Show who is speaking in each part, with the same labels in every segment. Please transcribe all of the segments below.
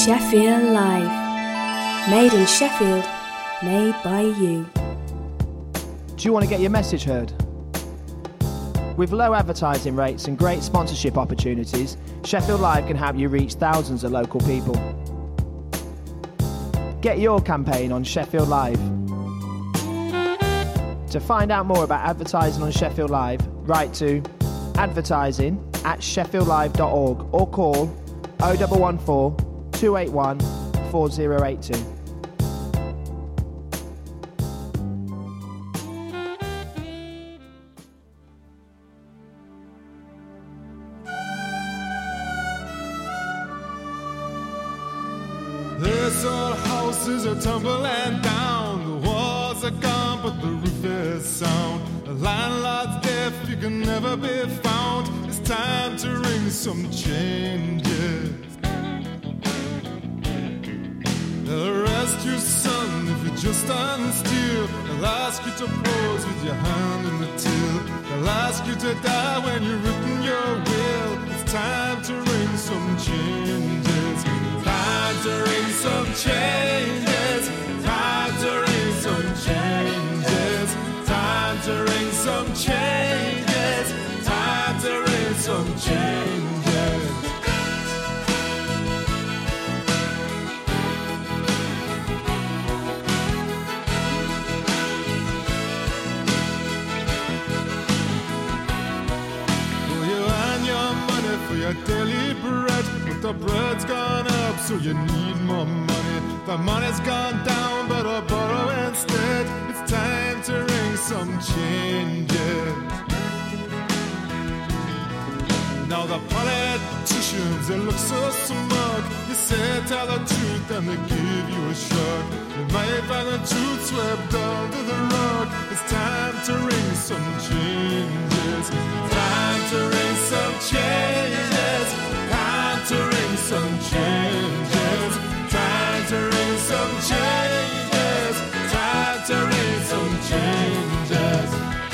Speaker 1: Sheffield Live. Made in Sheffield, made by you.
Speaker 2: Do you want to get your message heard? With low advertising rates and great sponsorship opportunities, Sheffield Live can help you reach thousands of local people. Get your campaign on Sheffield Live. To find out more about advertising on Sheffield Live, write to advertising@sheffieldlive.org or call 0114 281 4082.
Speaker 3: This old house is a tumbling down. The walls are gone, but the roof is sound. The landlord's deaf, you can never be found. It's time to ring some changes. They'll arrest you, son, if you just stand still. They'll ask you to pose with your hand in the till. They'll ask you to die when you've written your will. It's time to ring some changes. Time to ring some changes. Time to ring some changes. Time to ring some changes. Time to ring some changes. Your daily bread, but the bread's gone up, so you need more money. The money's gone down, better borrow instead. It's time to ring some changes. Now the politicians, they look so smug. You say tell the truth and they give you a shrug. You might find the truth swept under the rug. It's time to ring some changes. Time to ring some changes. Time to ring some changes. Time to ring some changes. Time to ring some changes.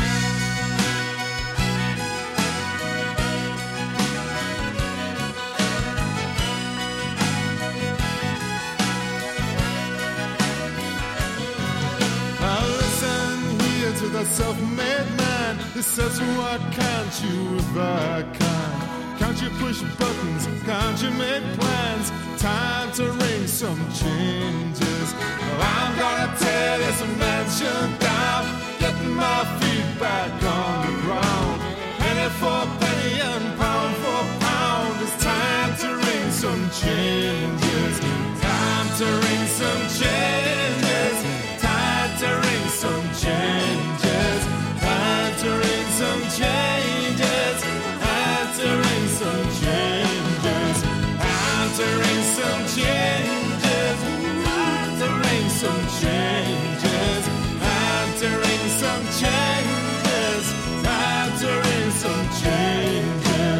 Speaker 3: To the self-made man, he says, what can't you if I can? Can't you push buttons? Can't you make plans? Time to ring some changes. Well, I'm gonna tell you some mention down, getting my feet back on the ground. Penny for penny and pound for pound. It's time to ring some changes. Time to ring some changes. Time to ring some changes. Time to ring some changes. Time to ring some changes. Time to ring some changes. Time to ring some changes. Time to ring some changes. Time to ring some changes.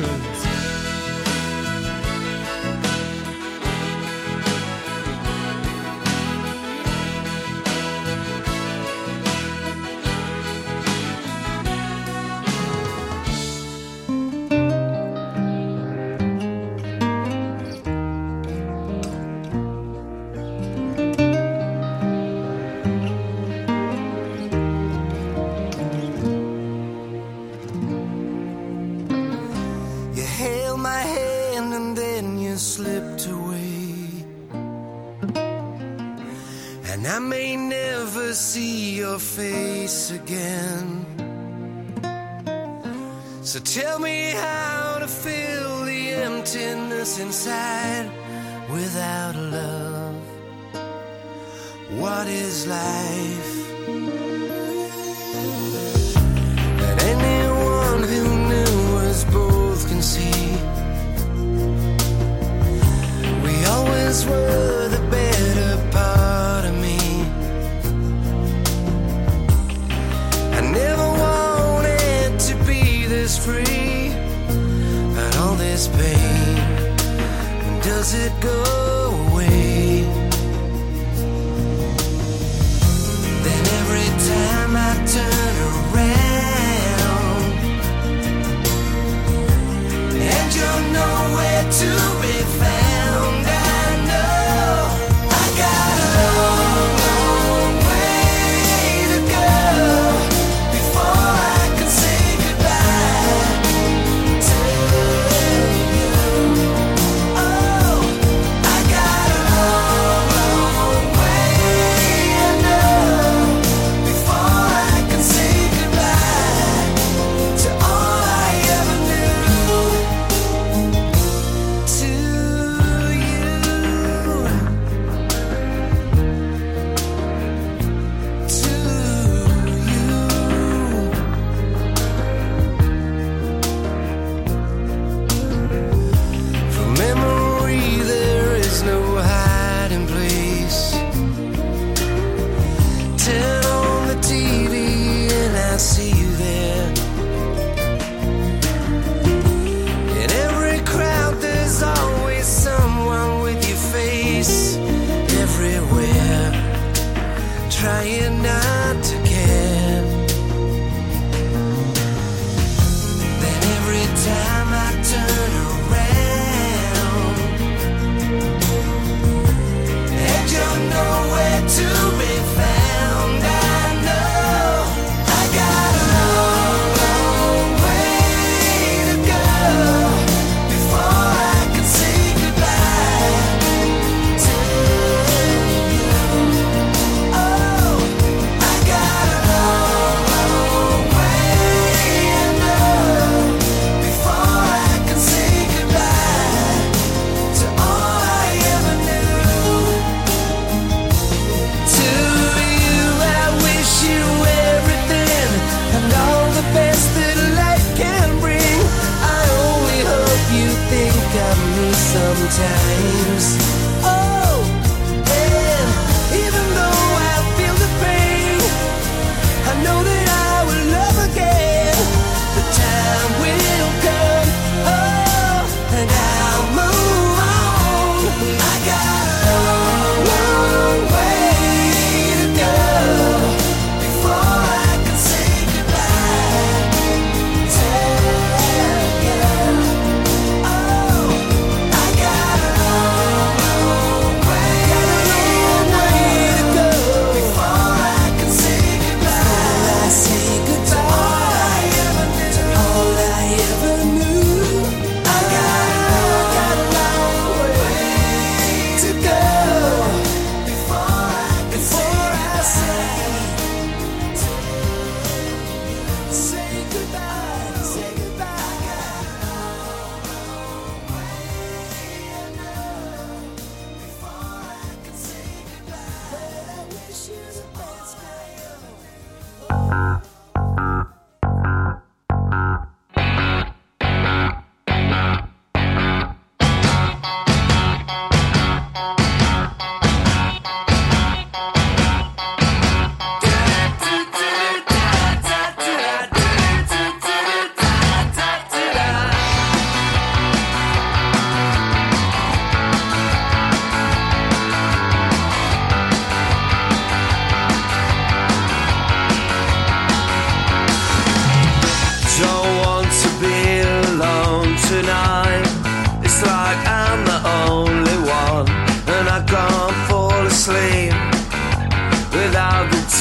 Speaker 3: Slipped away, and I may never see your face again. So tell me how to fill the emptiness inside without love. What is life? And anyone who knew us both can see always were the better part of me. I never wanted to be this free, but all this pain, when does it go away? Then every time I turn around and you're nowhere to be found, I know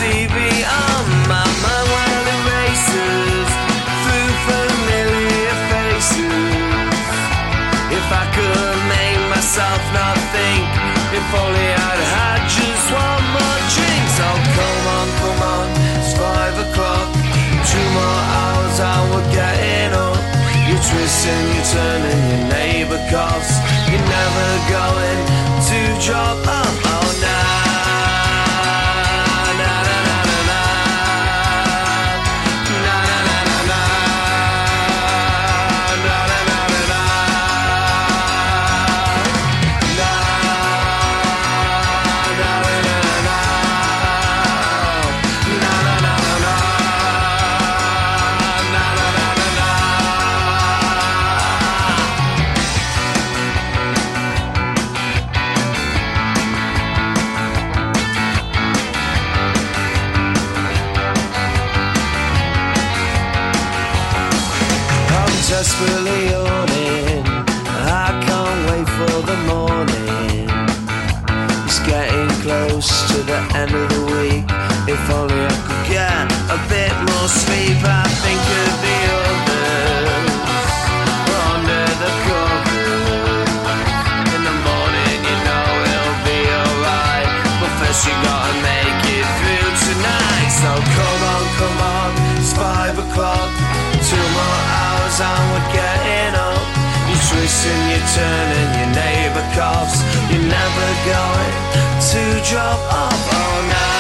Speaker 4: TV on my mind while it races through familiar faces. If I could make myself not think, if only I'd had just one more drink. So come on, it's 5 o'clock. 2 more hours and we're getting up. You're twisting, you're turning, your neighbour coughs. You're never going to drop up, oh nah. Desperately yawning, I can't wait for the morning. It's getting close to the end of the week. If only I could get a bit more sleep. I think of the others under the covers. In the morning, you know it'll be alright, but first you gotta make it through tonight. So come on, it's 5 o'clock. 2 more hours and we're getting up. You're twisting, you're turning, your neighbour coughs. You're never going to drop off, oh nah.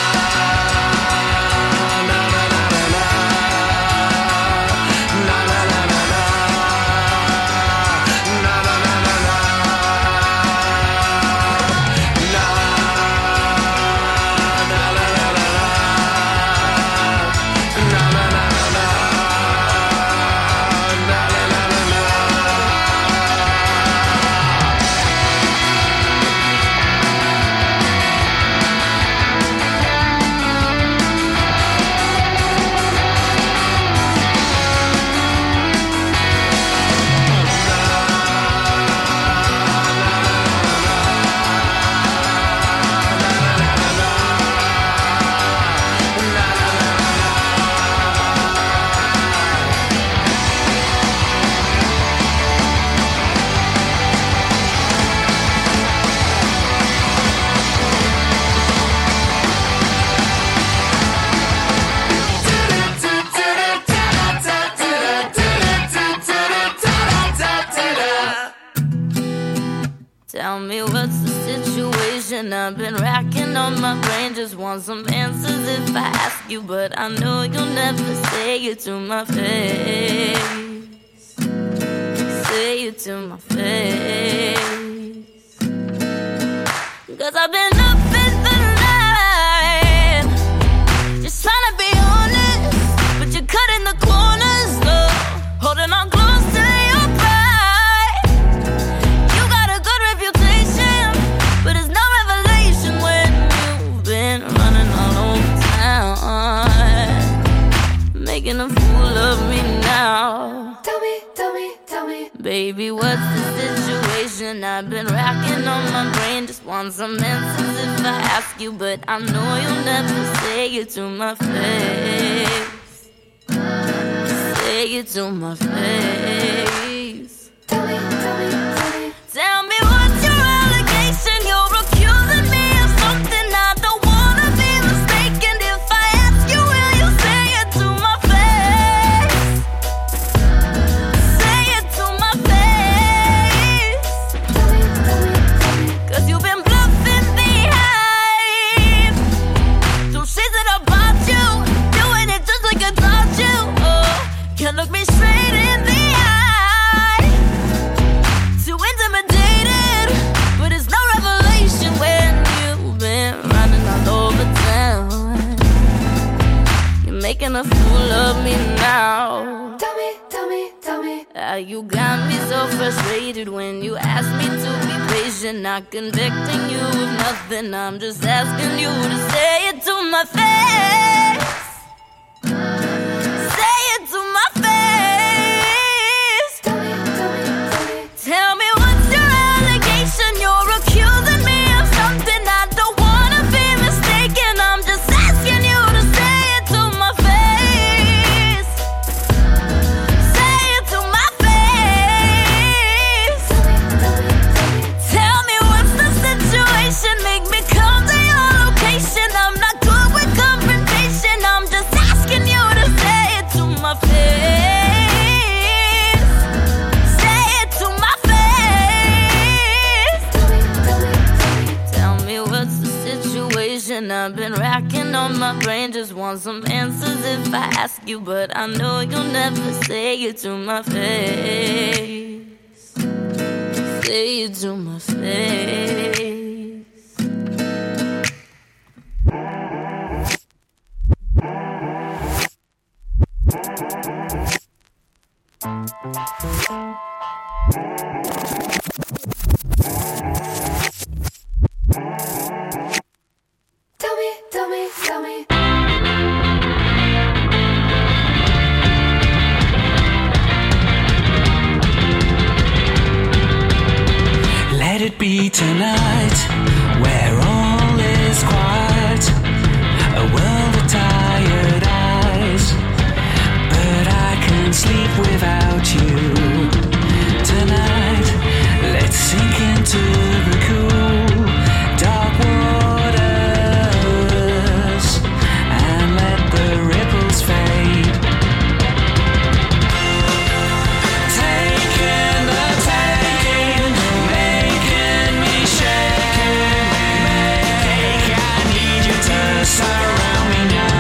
Speaker 5: Tell me what's the situation. I've been racking on my brain, just want some answers if I ask you, but I know you'll never say it to my face. Say it to my face. 'Cause I've been up in the night, just trying to be honest, but you're cutting the corners, though, holding on close to your pride. You got a good reputation, but it's no revelation when you've been running all over town, making a fool of me now. Tell me, baby, what's the situation? I've been racking on my brain, just want some answers if I ask you, but I know you'll never say it to my face. Say it to my face. Tell me what's your allegation? You're accusing me of something I don't wanna be mistaken. If I ask you, will you say it to my face? Say it to my face. 'Cause you've been bluffing the hype. Don't say that about you, doing it just like I taught you. Oh, can't look me straight in the eye. Too intimidated, but it's no revelation when you've been running all over town. You're making a fool of me now. Tell me. You got me so frustrated when you ask me to be patient. Not convicting you of nothing, I'm just asking you to say it to my face. Say it to my face. Tell me what's your allegation? You're accusing me of something I don't wanna be mistaken. I'm just asking you to I've been racking on my brain, just want some answers if I ask you, but I know you'll never say it to my face. Say it to my face.
Speaker 1: Tell me.
Speaker 4: Let it be tonight, where all is quiet, a world of tired eyes, but I can't sleep without you. Tonight, let's sink into the cool, dark waters, and let the ripples fade. Taking the taking, making me shaking, I need you to surround me now.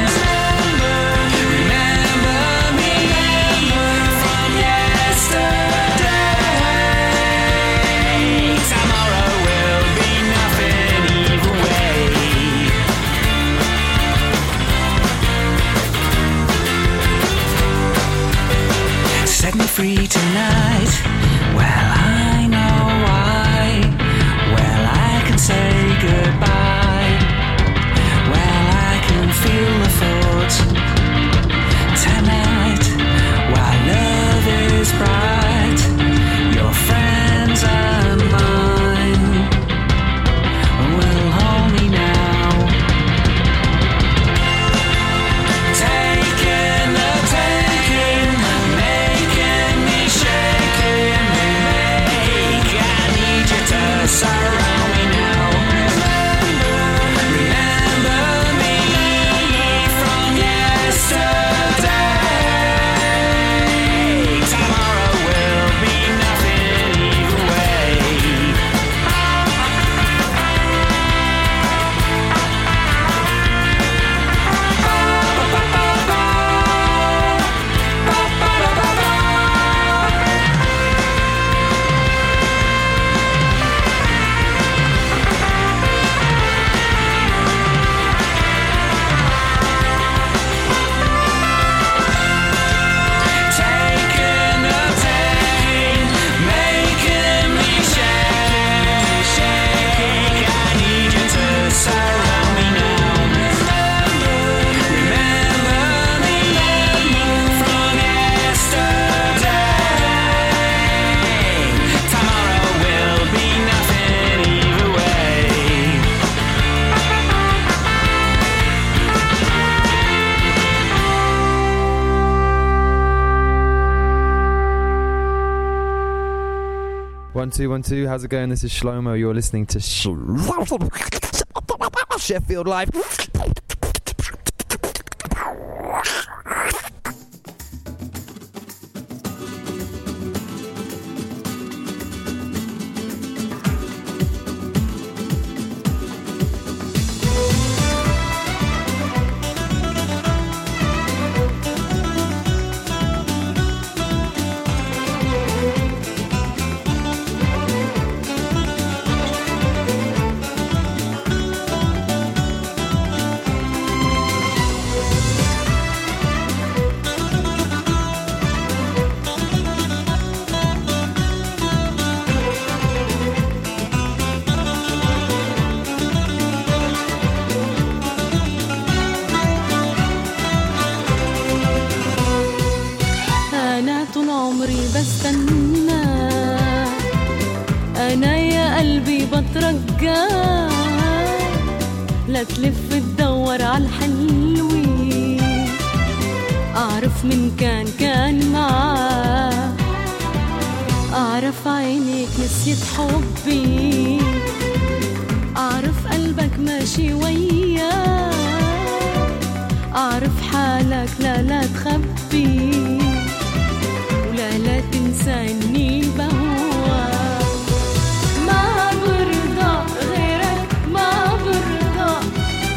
Speaker 4: Remember me from yesterday. Tomorrow will be nothing either way. Set me free tonight. Well, I know why. Well, I can say goodbye. Well, I can feel the thoughts tonight. While love is bright, your friends and mine will hold me now. Taking the taking, making me shaking, I need you to surround me now. Remember me from yesterday. Tomorrow will be nothing either way. Taking the taking, making me shaking, I need you to surround me now. Remember me from yesterday. Tomorrow will be nothing either way.
Speaker 6: One, two. How's it going? This is Shlomo. You're listening to Sheffield Live.
Speaker 7: أنا طول عمري بستنى، أنا يا قلبي بترجى، لا تلف تدور عالحلوين، أعرف من كان معاه، أعرف عينيك نسيت حبي، أعرف قلبك ماشي وياه، أعرف حالك لا تخبي، ولا تنسى إني بهواك. ما برضى غيرك، ما برضى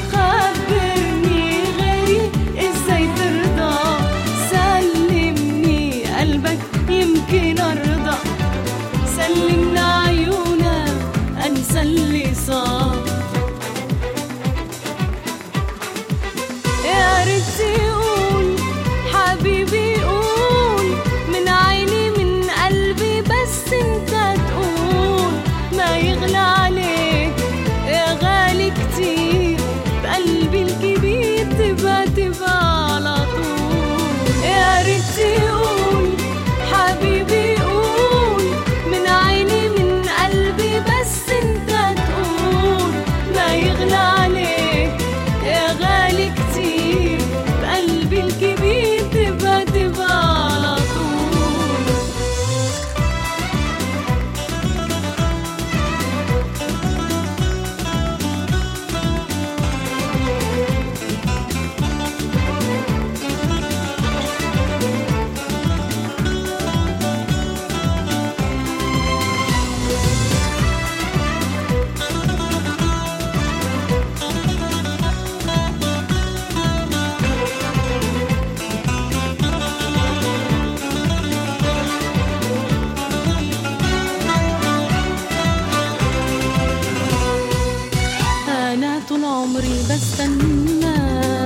Speaker 7: بستنى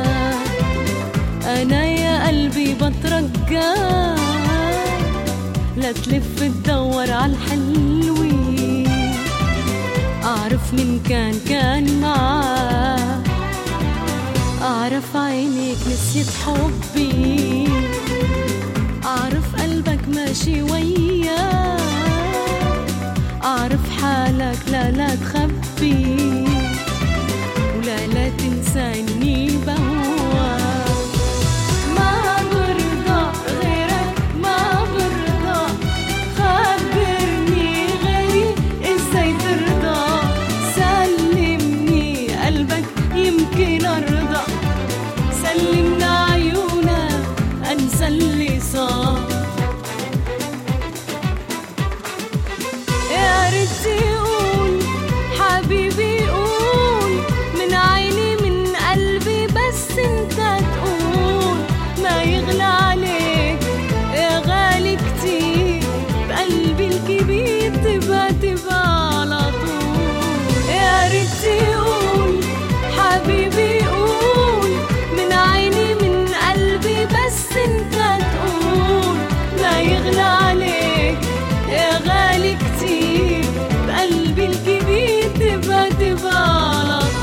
Speaker 7: أنا يا قلبي بترجى لا تلف تدور عالحلوين أعرف من كان معاه أعرف عينيك نسيت حبي أعرف قلبك ماشي وياه أعرف حالك لا تخبي ولا تنسى إني بهواك ما برضى غيرك ما برضى خبرني غيري إزاي ترضى سلمني قلبك يمكن أرضى سلمنا عيونك أنسى اللي صار يا ريت يقول حبيبي قول من عيني من قلبي بس انت تقول ما يغلى عليك يا غالي كتير بقلبي الكبير تبقى على طول يا ريت يقول حبيبي قول من عيني من قلبي بس انت تقول ما يغلى عليك يا غالي كتير بقلبي الكبير تبقى على طول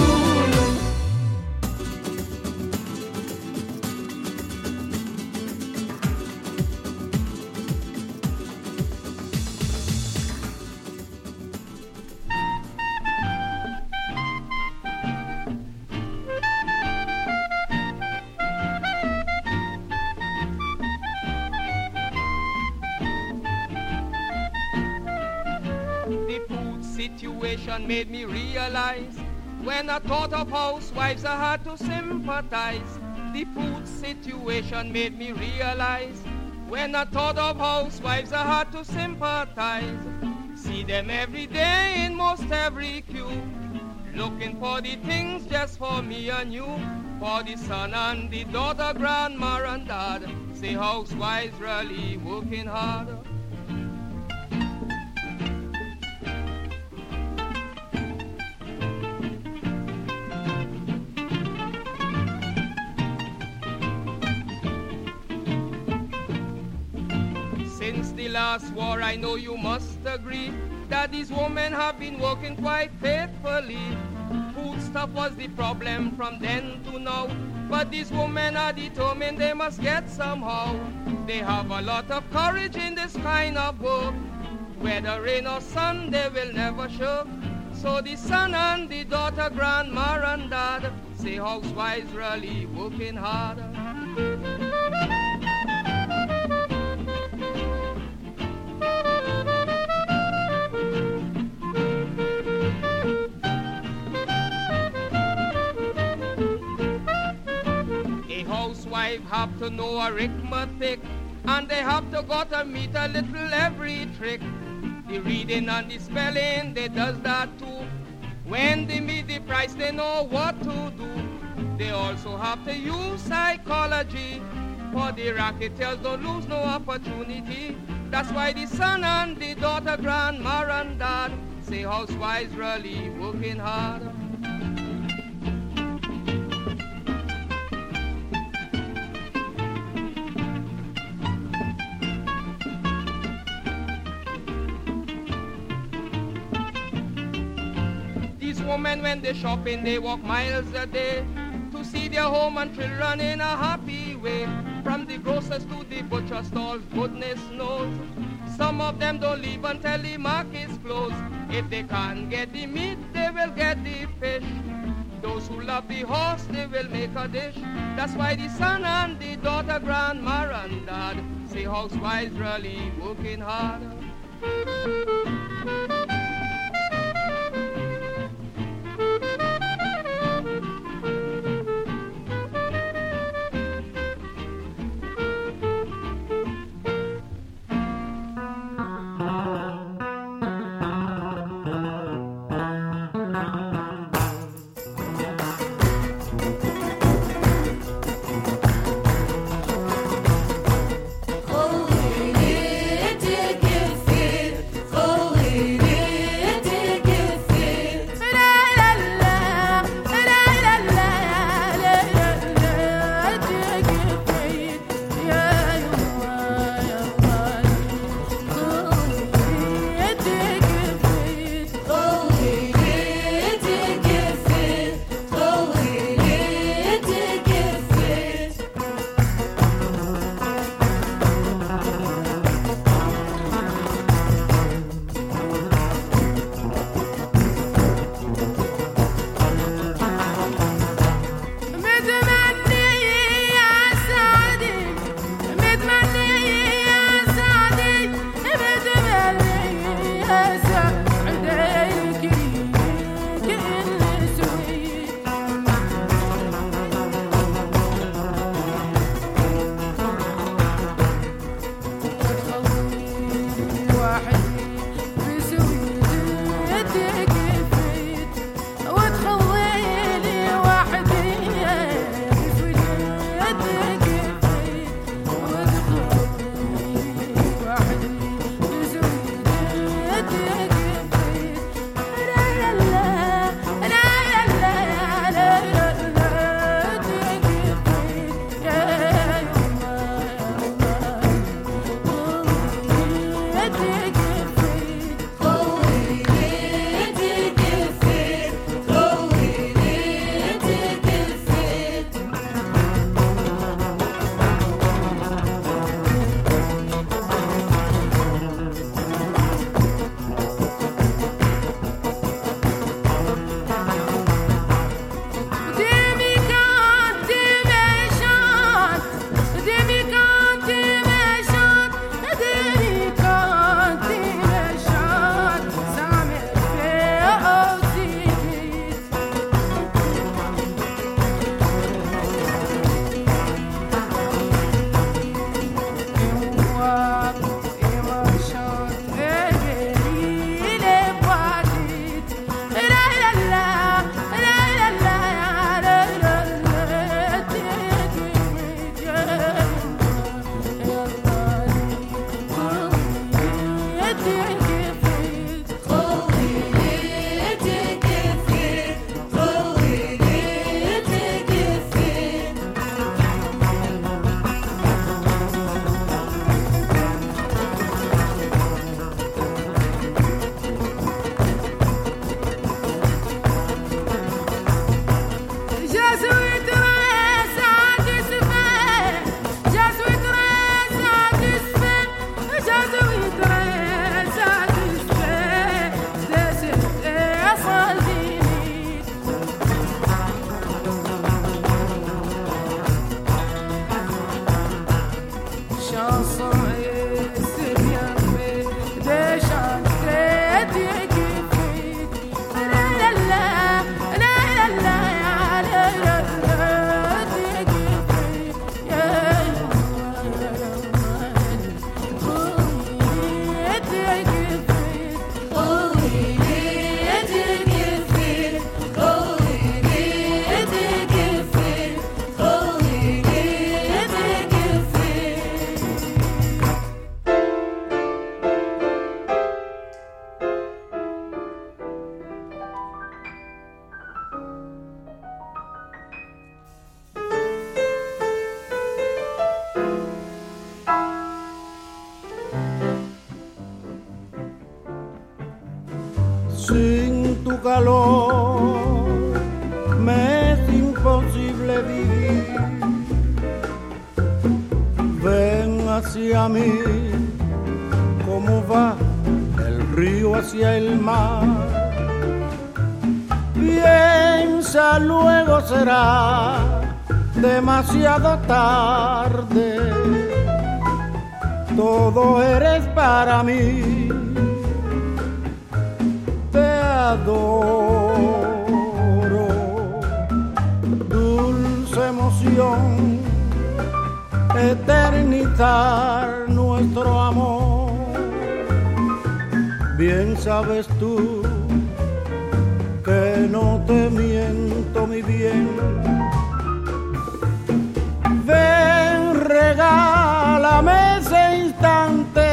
Speaker 8: The food situation made me realize when I thought of housewives I had to sympathize. The food situation made me realize when I thought of housewives I had to sympathize. See them every day in most every queue, looking for the things just for me and you, for the son and the daughter, grandma and dad. Say housewives really working hard. Since the last war, I know you must agree that these women have been working quite faithfully. Food stuff was the problem from then to now, but these women are determined they must get somehow. They have a lot of courage in this kind of work. Whether rain or sun, they will never shirk. So the son and the daughter, grandma and dad, say housewives really working hard. Housewife have to know arithmetic, and they have to got to meet a little every trick. The reading and the spelling, they does that too. When they meet the price, they know what to do. They also have to use psychology, for the racketeers don't lose no opportunity. That's why the son and the daughter, grandma and dad, say housewives really working hard. Women, when they shopping, they walk miles a day to see their home and children in a happy way. From the grocers to the butcher stalls, goodness knows. Some of them don't leave until the market's closed. If they can't get the meat, they will get the fish. Those who love the horse, they will make a dish. That's why the son and the daughter, grandma and dad, say housewives really working hard.
Speaker 5: Holy,
Speaker 9: calor me es imposible vivir. Ven hacia mí, como va el río hacia el mar. Piensa, luego será demasiado tarde. Todo eres para mí. Te adoro, dulce emoción, eternizar nuestro amor. Bien sabes tú que no te miento, mi bien. Ven, regálame ese instante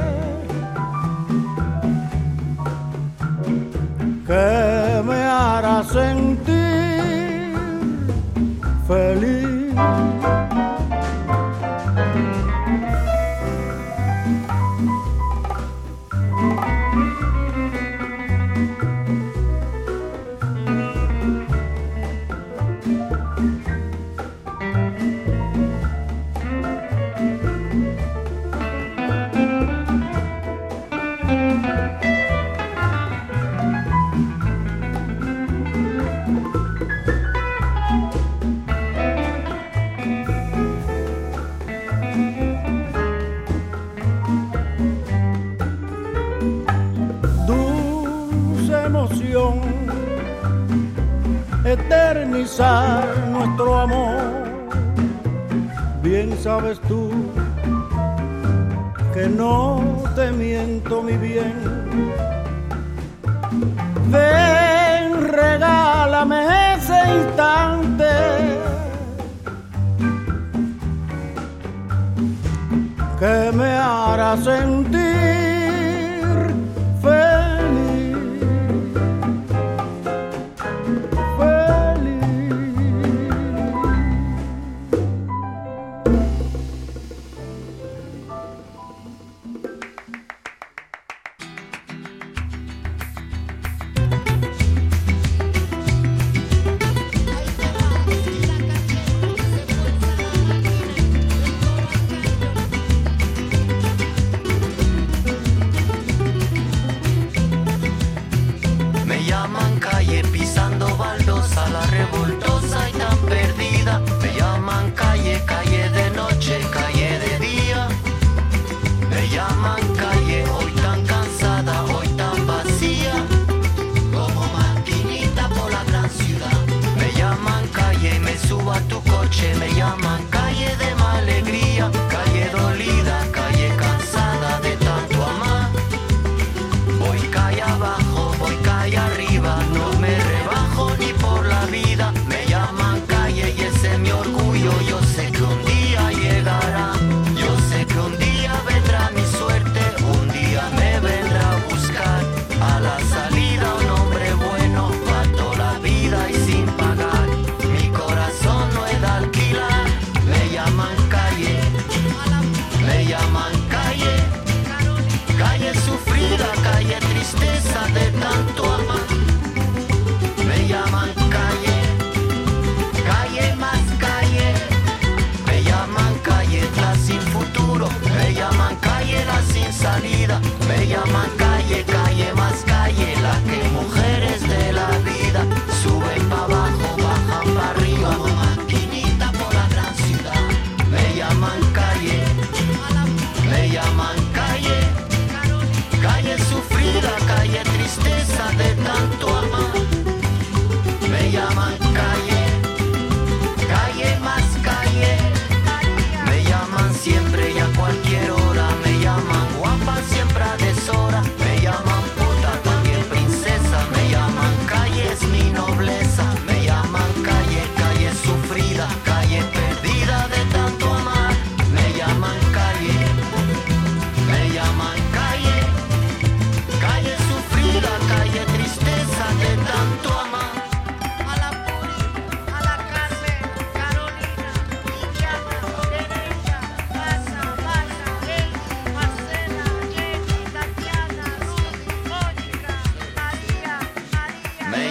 Speaker 9: que me hará sentir feliz. Eternizar nuestro amor. Bien sabes tú que no te miento, mi bien. Ven, regálame ese instante que me hará sentir feliz.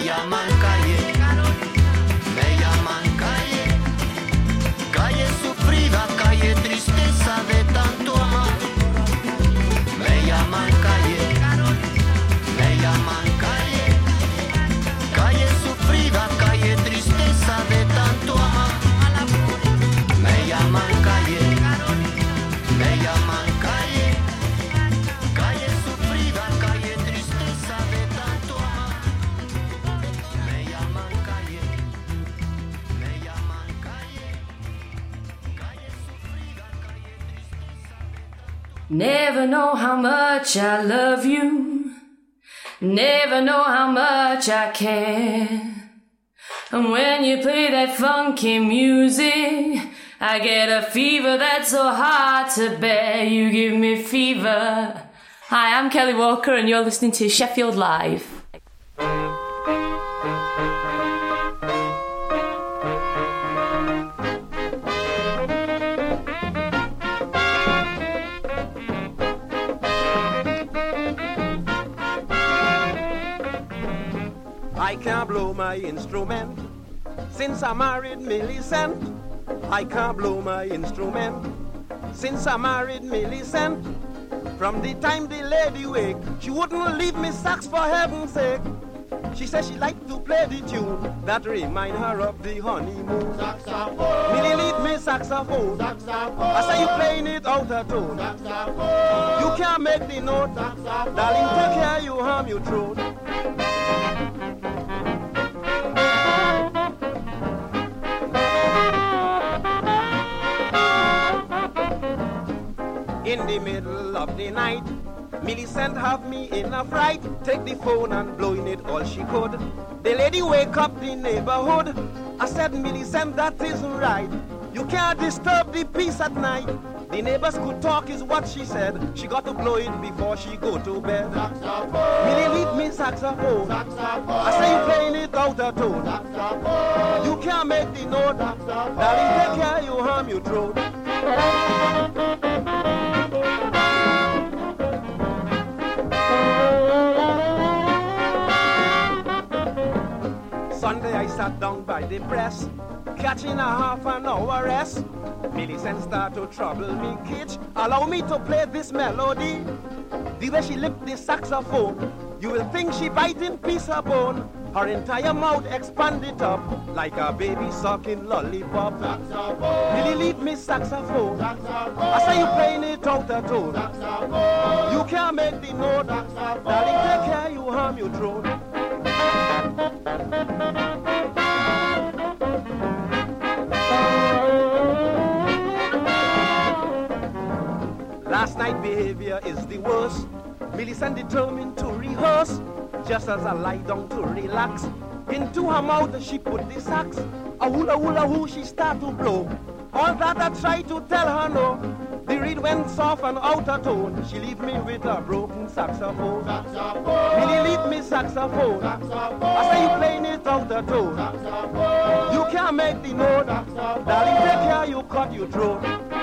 Speaker 4: llaman calle, me llaman calle, calle sufrida, calle tristeza de tanto amar. Me llaman calle, me llaman calle, calle sufrida, calle tristeza de tanto amar. Me llaman calle, me llaman calle, calle sufrida, calle tristeza de tanto amar. Me llaman calle, me llaman calle, calle sufrida, calle tristeza.
Speaker 10: Never know how much I love you, never know how much I care. And when you play that funky music, I get a fever that's so hard to bear. You give me fever. Hi, I'm Kelly Walker and you're listening to Sheffield Live.
Speaker 9: I can't blow my instrument since I married Millicent. I can't blow my instrument since I married Millicent. From the time the lady wake, she wouldn't leave me sax for heaven's sake. She said she liked to play the tune that remind her of the honeymoon. Saxophone. Millie lead me saxophone. Saxophone. I say you playing it out of tone. Saxophone. You can't make the note. Saxophone. Darling, take care, you harm your throat. In the middle of the night, Millicent have me in a fright. Take the phone and blowing it all she could. The lady wake up the neighborhood. I said, Millicent, that isn't right. You can't disturb the peace at night. The neighbors could talk is what she said. She got to blow it before she go to bed. Saxophone. Millie lead me saxophone. Saxophone. I say you playing it out of tone. Saxophone. You can't make the note. Saxophone. Darling, take care, you harm your throat. Sunday I sat down by the press, catching a half an hour rest. Millicent start to trouble me, Kitch. Allow me to play this melody. The way she lift the saxophone, you will think she biting piece of bone. Her entire mouth expanded up like a baby sucking lollipop. Saxophone. Millie lead me saxophone. Saxophone. I say you playing it out of tone. Saxophone. You can't make the note. Saxophone. Darling, take care, you harm your throat. Last night behavior is the worst. Millicent determined to rehearse. Just as I lie down to relax, into her mouth she put the sax. A hula hula hoo she start to blow. All that I try to tell her no. The reed went soft and out of tone. She leave me with a broken saxophone. Saxophone. Millie lead me saxophone. Saxophone. I say you playing it out of tone. Saxophone. You can't make the note. Saxophone. Darling, take care, you cut your throat.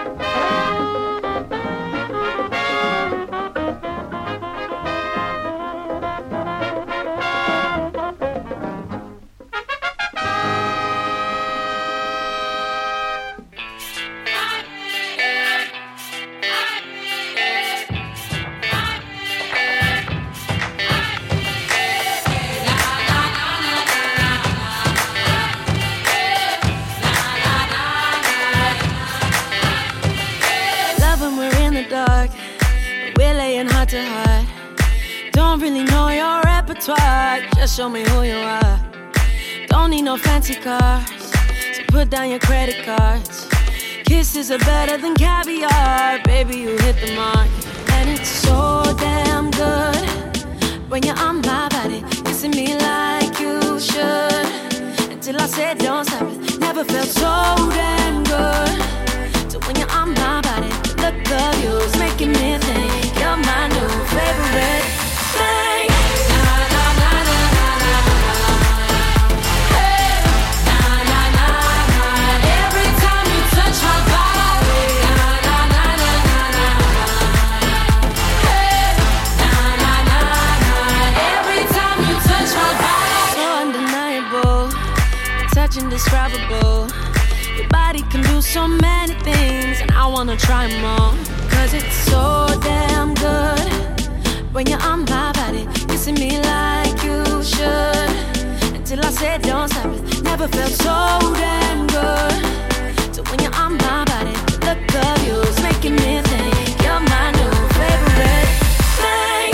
Speaker 7: To hide. Don't really know your repertoire. Just show me who you are. Don't need no fancy cars, so put down your credit cards. Kisses are better than caviar. Baby, you hit the mark. And it's so damn good when you're on my body, kissing me like you should. Until I said don't stop it. Never felt so damn good. So when you're on my body, the look of you's making me think you're my new favorite thing. Na na na na na na na. Hey, na na na na. Every time you touch my body, na na na na na na. Hey, na na na na. Every time you touch my body, so undeniable. touch indescribable. Your body can do so many things, and I wanna try them all. Cause it's so damn good when you're on my body, kissing me like you should. Until I said don't stop it, never felt so damn good. So when you're on my body, the look of you's making me think you're my new favorite thing.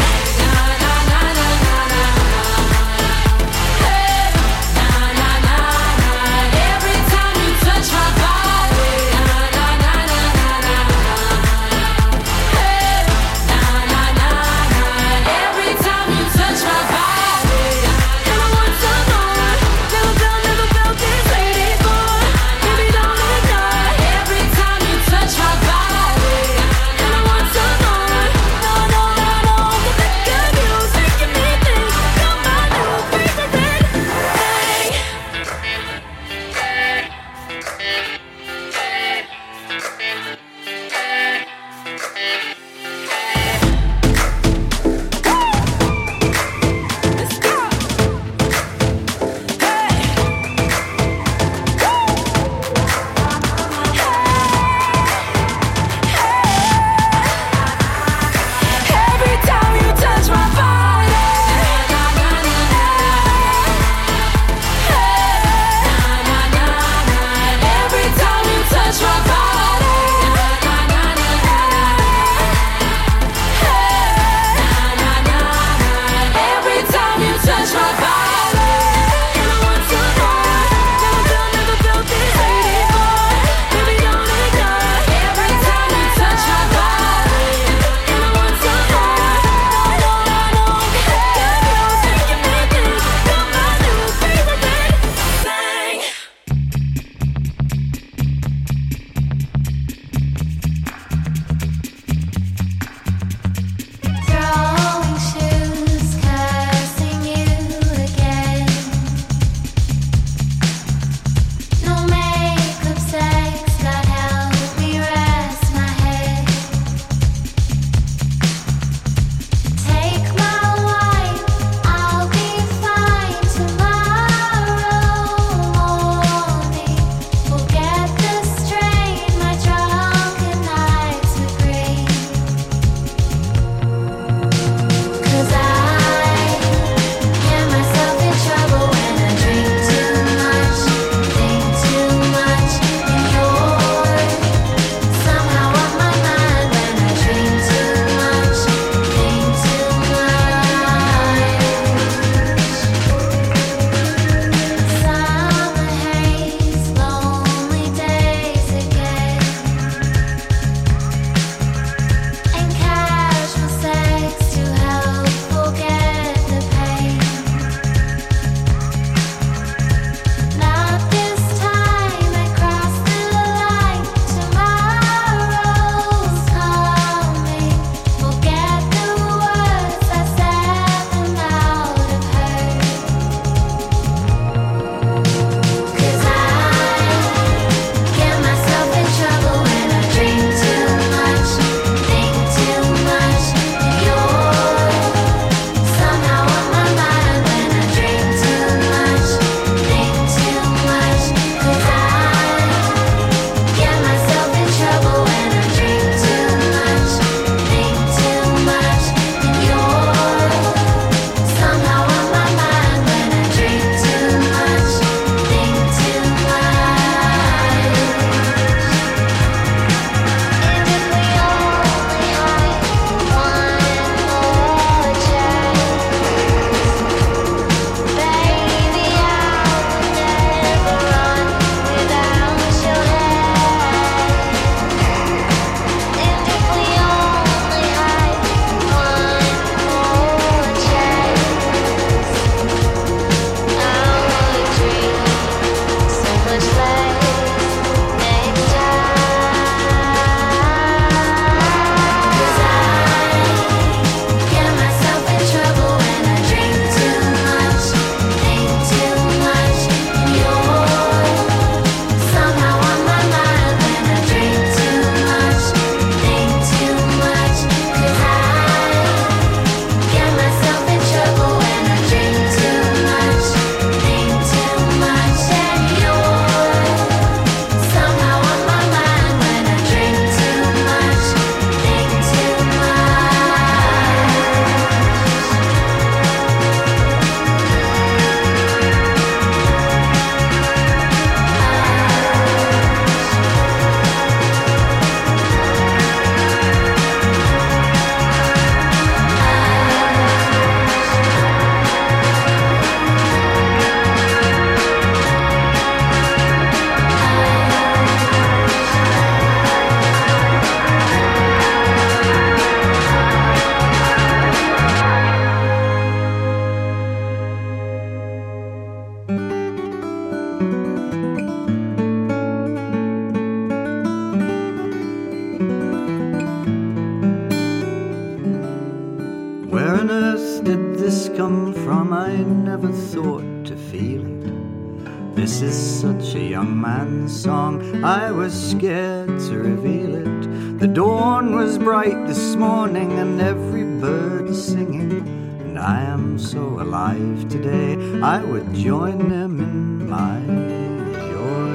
Speaker 11: This is such a young man's song, I was scared to reveal it. The dawn was bright this morning and every bird is singing. And I am so alive today, I would join them in my joy.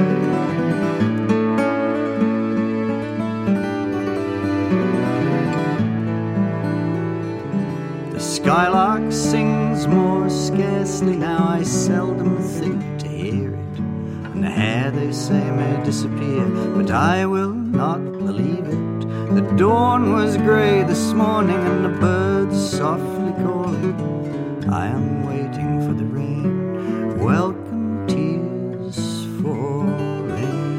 Speaker 11: The skylark sings more scarcely now, I seldom think to hear it. And the hair they say may disappear, but I will not believe it. The dawn was grey this morning and the birds softly calling. I am waiting for the rain. Welcome tears falling.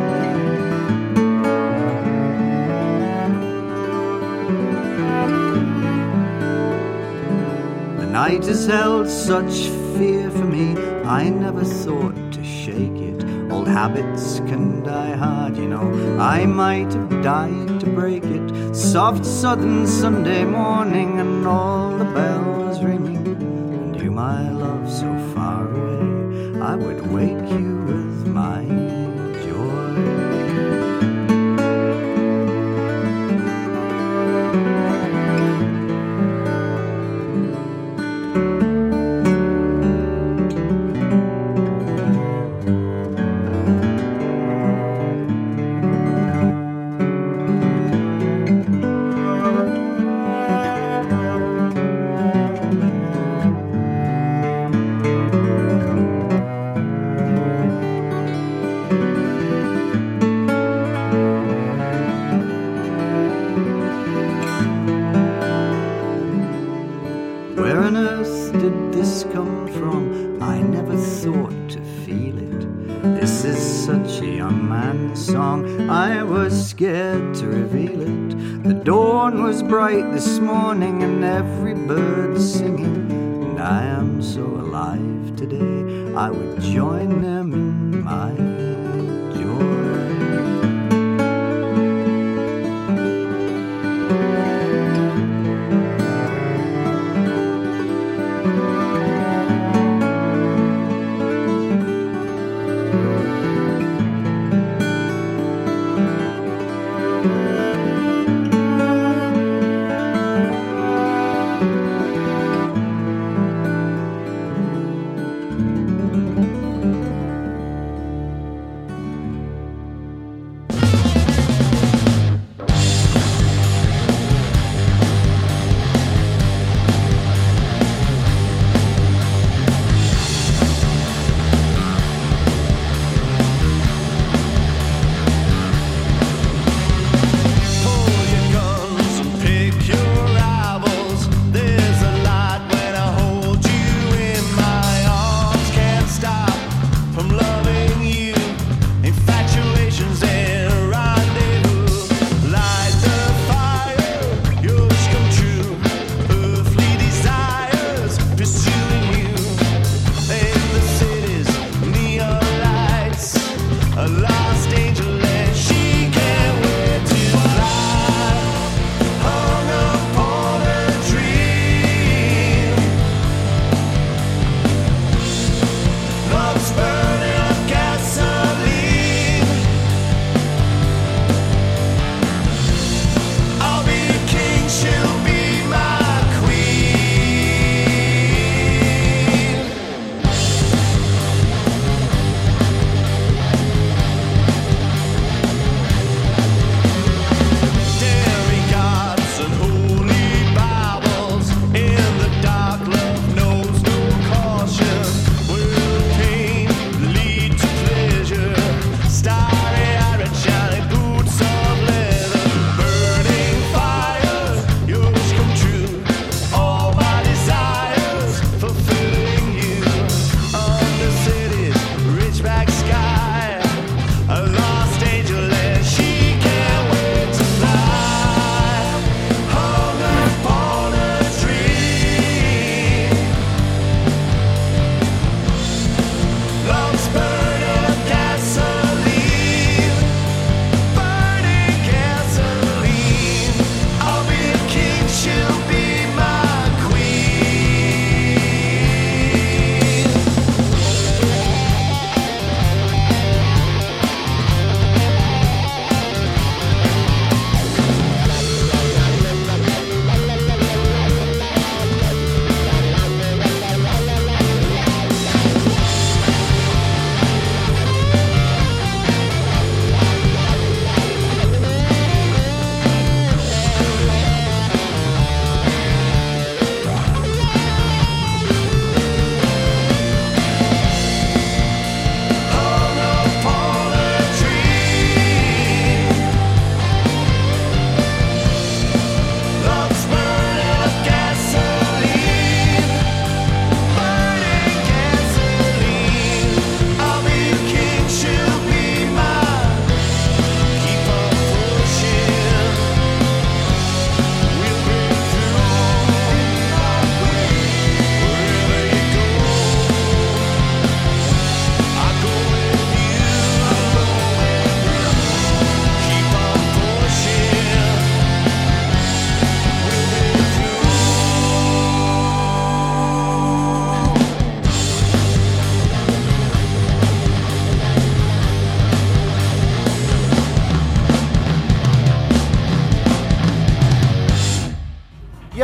Speaker 11: The night has held such fear for me, I never thought to shake it. Old habits can die hard, you know, I might have died to break it. Soft southern Sunday morning and all the bells ringing. And you, my love, so far away, I would wake you with my joy. Bright this morning and every bird singing, and I am so alive today, I would join them in my burning up gas.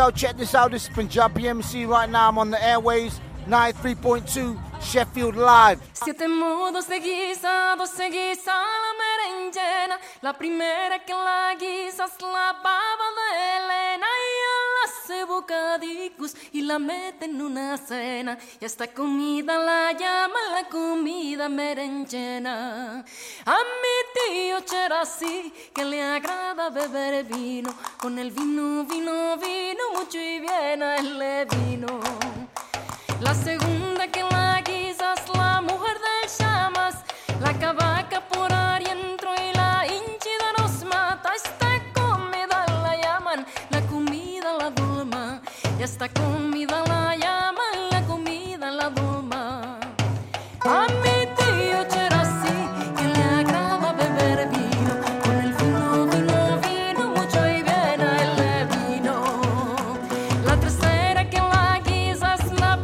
Speaker 12: Yo, check this out. This is Punjabi MC right now. I'm on the airways, 93.2 Sheffield Live.
Speaker 10: 7 modos de guisado se guisa la berenjena. La primera que la guisa es la baba de Elena. Y la hace bocadicos y la mete en una cena. Y esta comida la llaman la comida berenjena. A mi tío Cherasí que le agrada beber vino. Con el vino, vino, vino, mucho y bien a él le vino. La segunda que la guisa es la mujer del Shamas, la cavaca por arientro y la hinchida nos mata. Esta comida la llaman la comida la dulma, y esta comida la llaman la comida la dulma. A mi tío Cherasí que le agrada beber vino, con el vino, vino, vino, mucho y bien a él le vino. La tercera que la guisa es la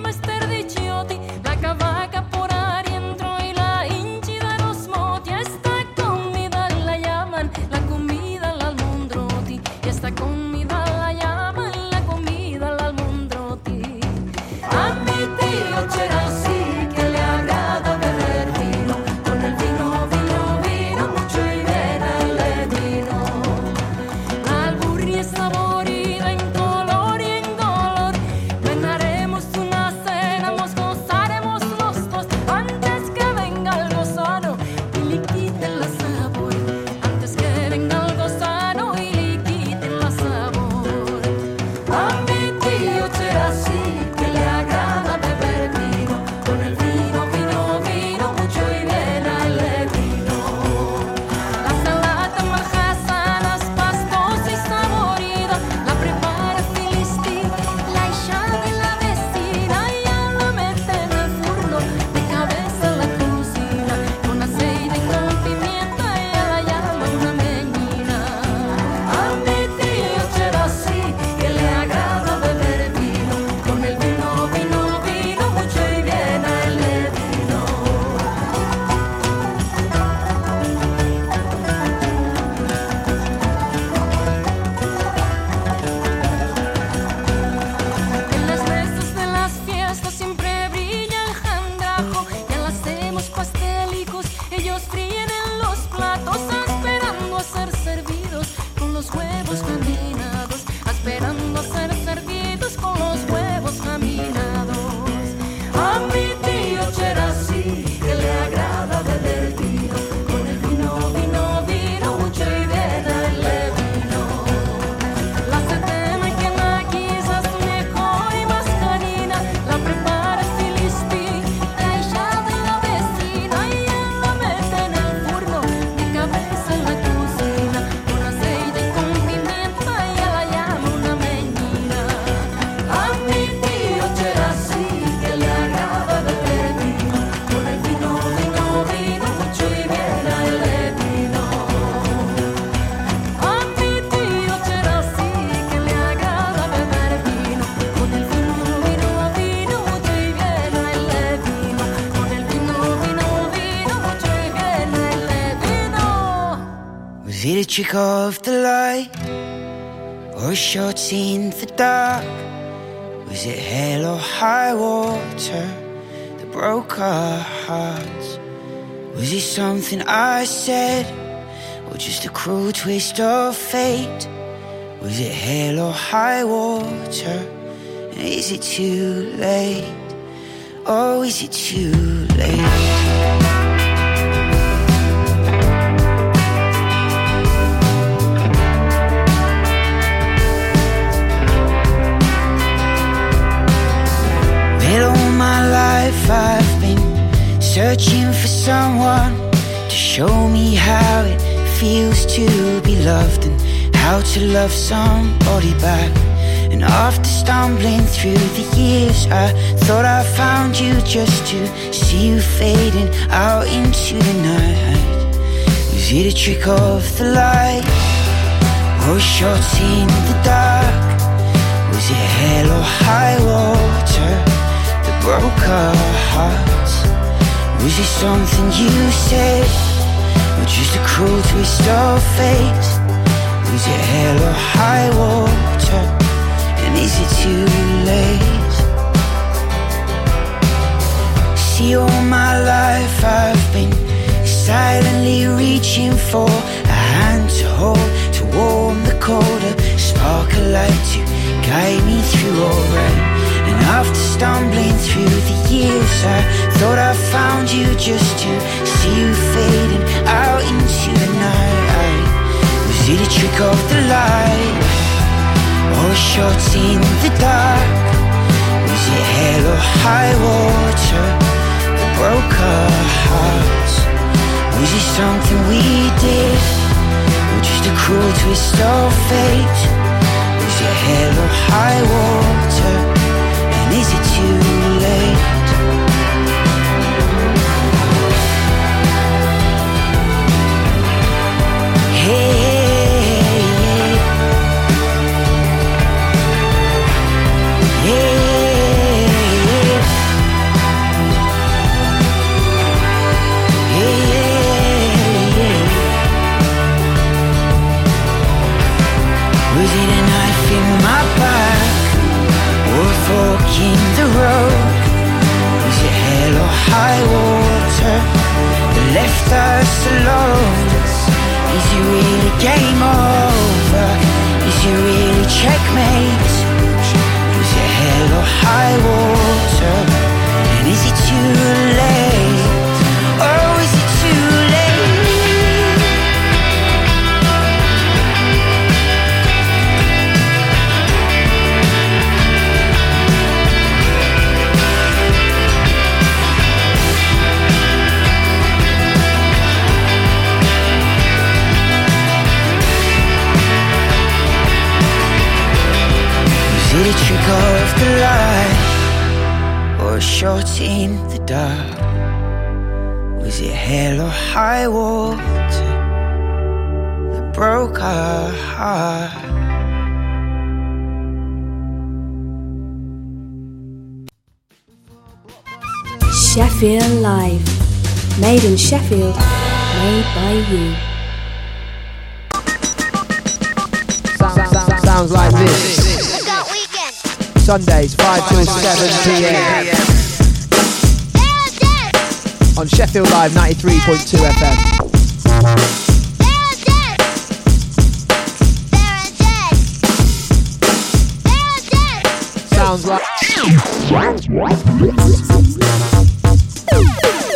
Speaker 10: cavaca por arientro y la hinchida nos moti. Esta comida la llaman la comida la almondroti, y esta comida la llaman la comida la almondroti. A mi tío Cherasí que le agrada beber vino, con el vino, vino, vino, mucho y bien a él le vino. La alburria es saborida en color y en color, ganaremos una cena, nos gozaremos antes que venga algo sano y le quiten la sabor. Antes que venga algo sano y le quiten la sabor. A mi tío Cherasí que le agrada beber vino, con el vino, vino, vino, mucho y bien a él le vino. La salata maljasana es pastosa y saborida, la prepara Filistín, la hija de la vecina, y ya la mete en el furno, de cabeza la cocina, con aceite y con pimienta, ella la llama una meñina. A mi tío Cherasí que le agrada beber vino, con el vino, vino, vino, mucho y bien a él le vino. En las mesas de las fiestas siempre brilla el jandrajo, ya le hacemos pastelicos, ellos fríen en los platos, esperando a ser servidos con los huevos caminados, esperando a ser servidos con los huevos caminados. A mi tío Cherasí que le agrada beber vino, con el vino, vino, vino, mucho y bien a él le vino. La setema que la guisa es mejor y más canina, la prepara Filistín, la hija de la vecina, y ella la mete en el furno, de cabeza en la cocina, con aceite y con pimienta, ella la llama una meñina. A mi tío Cherasí que le agrada beber vino, con el vino, vino, vino, mucho y bien a él le vino. A mi tío Cherasí que le agrada beber vino, con el vino, vino, vino, mucho y bien a él le vino. Con el vino, vino, vino, mucho y bien a él le vino.
Speaker 13: Was it a trick of the light, or shots in the dark? Was it hell or high water that broke our hearts? Was it something I said, or just a cruel twist of fate? Was it hell or high water? And is it too late? Oh, is it too late? Well, all my life I've been searching for someone to show me how it feels to be loved and how to love somebody back. And after stumbling through the years, I thought I found you just to see you fading out into the night. Was it a trick of the light, or shots in the dark? Was it hell or high water that broke our hearts? Was it something you said, or just a cruel twist of fate? Was it hell or high water? And is it too late? See, all my life I've been silently reaching for a hand to hold, to warm the colder, spark a light to guide me through all right. And after stumbling through the years, I thought I found you just to see you fading out into the night. Was it a trick of the light, or a shot in the dark? Was it hell or high water that broke our hearts? Was it something we did, or just a cruel twist of fate? Was it hell or high water, and is it too late? Was it a knife in my back, or a fork in the road? Was it hell or high water that left us alone? Is it really game over? Is it really checkmate? Was it hell or high water? And is it too late? Oh, is it too late? Was it a trick of the light, or a shot in the dark? Was it hell or high water that broke our heart?
Speaker 1: Sheffield Live. Made in Sheffield, made by you.
Speaker 2: Sounds like this. Sundays 5 till 7 p.m. on Sheffield Live 93.2 FM. Sounds like